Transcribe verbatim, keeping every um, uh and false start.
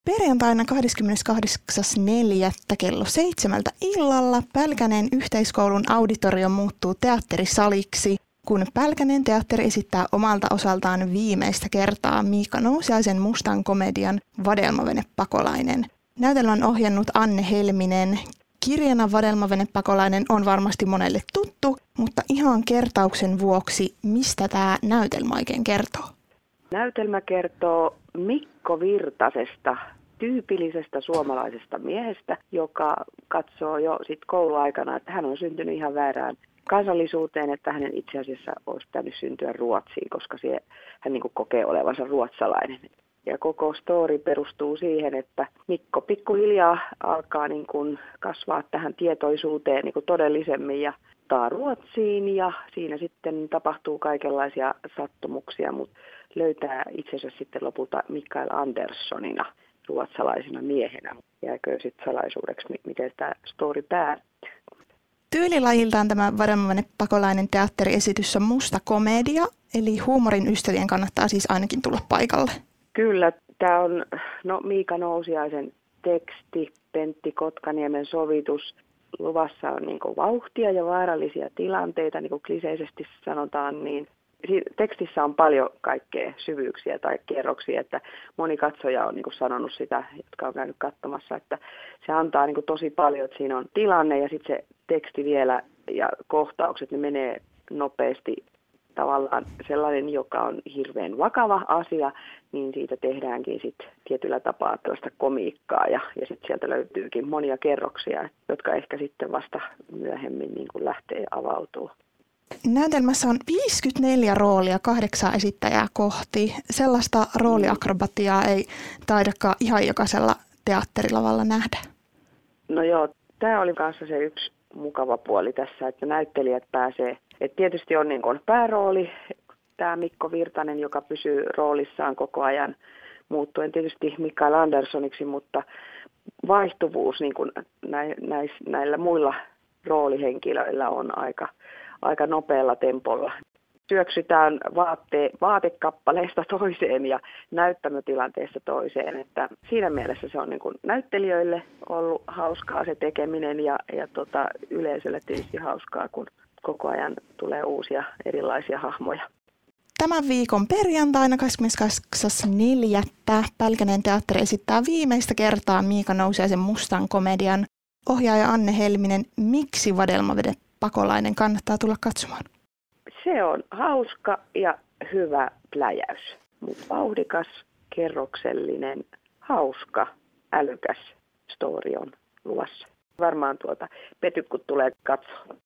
Perjantaina kahdeskymmeneskahdeksas neljättä kello seitsemältä illalla Pälkäneen yhteiskoulun auditorio muuttuu teatterisaliksi, kun Pälkäneen teatteri esittää omalta osaltaan viimeistä kertaa Miika Nousiaisen mustan komedian Vadelmavene pakolainen. Näytelmän on ohjannut Anne Helminen. Kirjana Vadelmavene pakolainen on varmasti monelle tuttu, mutta ihan kertauksen vuoksi, mistä tämä näytelmä oikein kertoo? Näytelmä kertoo Mikko Virtasesta, tyypillisestä suomalaisesta miehestä, joka katsoo jo sit kouluaikana, että hän on syntynyt ihan väärään kansallisuuteen, että hänen itse asiassa olisi pitänyt syntyä Ruotsiin, koska sie, hän niin kuin kokee olevansa ruotsalainen. Ja koko story perustuu siihen, että Mikko pikkuhiljaa alkaa niin kuin kasvaa tähän tietoisuuteen niin kuin todellisemmin ja taa Ruotsiin ja siinä sitten tapahtuu kaikenlaisia sattumuksia, mutta löytää itsensä sitten lopulta Mikael Anderssonina, ruotsalaisena miehenä. Jääkö sitten salaisuudeksi, miten tämä story päättyy. Tyylilajiltaan tämä Vadelmavene pakolainen teatteriesitys on musta komedia, eli huumorin ystävien kannattaa siis ainakin tulla paikalle. Kyllä, tämä on no, Miika Nousiaisen teksti, Pentti Kotkaniemen sovitus. Luvassa on niin kuin vauhtia ja vaarallisia tilanteita, niin kuin kliseisesti sanotaan, niin tekstissä on paljon kaikkea syvyyksiä tai kerroksia, että moni katsoja on niin kuin sanonut sitä, jotka on käynyt katsomassa, että se antaa niin kuin tosi paljon, että siinä on tilanne ja sitten se teksti vielä ja kohtaukset, ne menee nopeasti tavallaan sellainen, joka on hirveän vakava asia, niin siitä tehdäänkin sitten tietyllä tapaa tällaista komiikkaa ja, ja sitten sieltä löytyykin monia kerroksia, jotka ehkä sitten vasta myöhemmin niin kuin lähtee avautumaan. Näytelmässä on viisikymmentäneljä roolia kahdeksaa esittäjää kohti. Sellaista rooliakrobatiaa ei taidakaan ihan jokaisella teatterilavalla nähdä. No joo, tämä oli kanssa se yksi mukava puoli tässä, että näyttelijät pääsee. Et tietysti on niin kuin päärooli, tämä Mikko Virtanen, joka pysyy roolissaan koko ajan muuttuen tietysti Mikael Anderssoniksi, mutta vaihtuvuus niin kuin näis, näillä muilla roolihenkilöillä on aika, aika nopealla tempolla. Syöksytään vaatte, vaatekappaleesta toiseen ja näyttämötilanteesta toiseen. Että siinä mielessä se on niin kuin näyttelijöille ollut hauskaa se tekeminen ja, ja tota, yleisölle tietysti hauskaa, kun koko ajan tulee uusia erilaisia hahmoja. Tämän viikon perjantaina kahdeskymmeneskahdeksas neljättä Pälkäneen teatteri esittää viimeistä kertaa Miika Nousiaisen mustan komedian. Ohjaaja Anne Helminen, miksi Vadelmavene pakolainen kannattaa tulla katsomaan? Se on hauska ja hyvä pläjäys, mutta vauhdikas, kerroksellinen, hauska, älykäs story on luvassa. Varmaan tuota pety, kun tulee katsoa.